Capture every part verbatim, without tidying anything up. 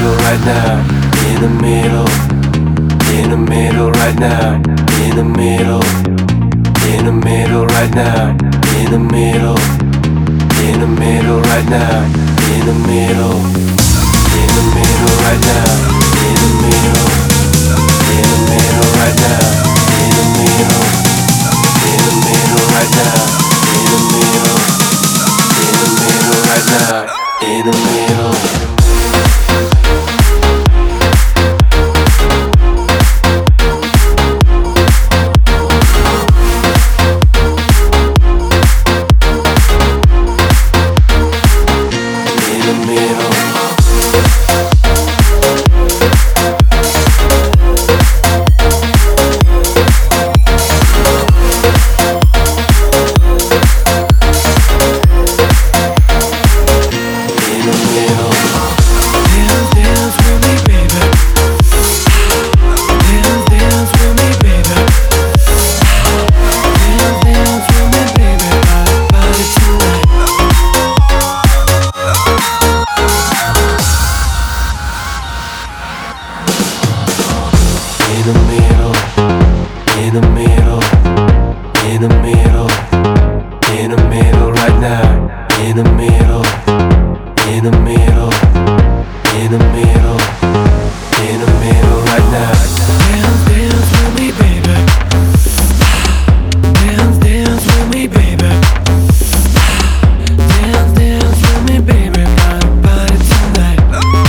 middle right now, in the middle, in the middle right now, in the middle, in the middle right now, in the middle, in the middle right now, in the middle, in the middle right now, in the middle, in the middle right now, in the middle, in the middle right now, in the middle, in the middle right now, in the middle. In the middle, in the middle, in the middle, in the middle right now, in the middle, in the middle, in the middle, in the middle right now. Dance, dance with me, baby. Dance, dance with me, baby. Dance, dance with me, baby. My body tonight.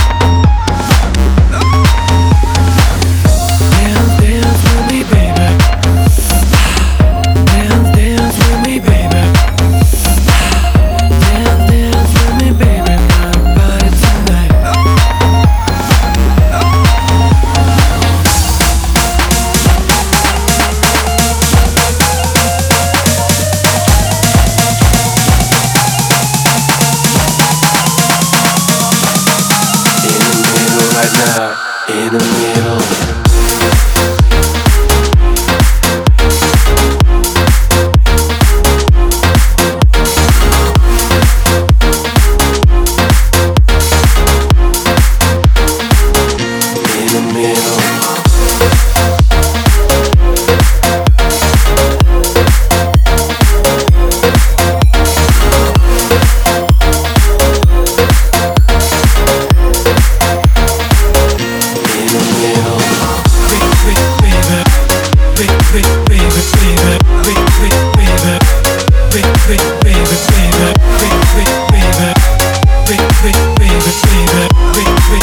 In the middle.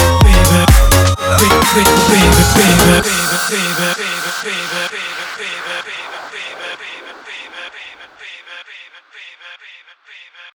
Baby, baby, baby, baby, baby, baby, baby, baby, baby.